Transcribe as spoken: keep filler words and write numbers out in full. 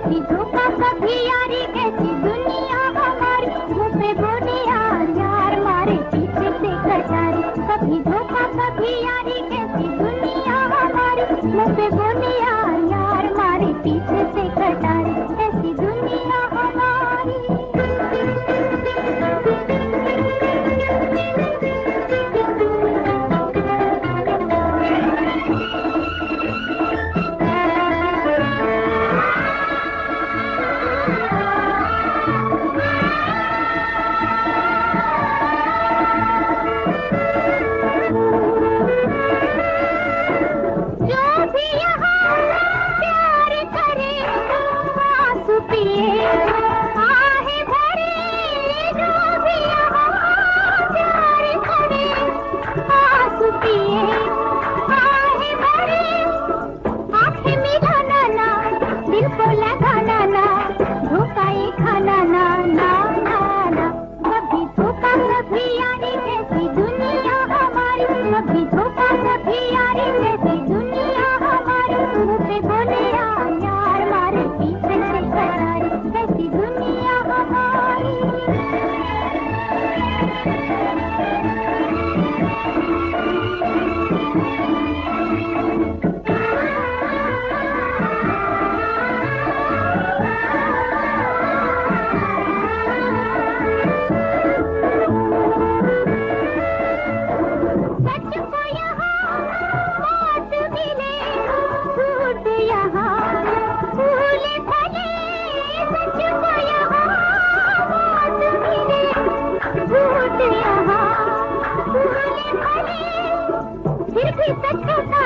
कभी धोखा कभी यारी, कैसी दुनिया हमारी। मुँह पे बोले यार यार मारे पीछे से कटारी। कभी धोखा कभी यारी, कैसी दुनिया हमारी। मुँह पे बोले यार यार मारे पीछे से कटारी। ऐसी दुनिया हमारी। फिर भी सच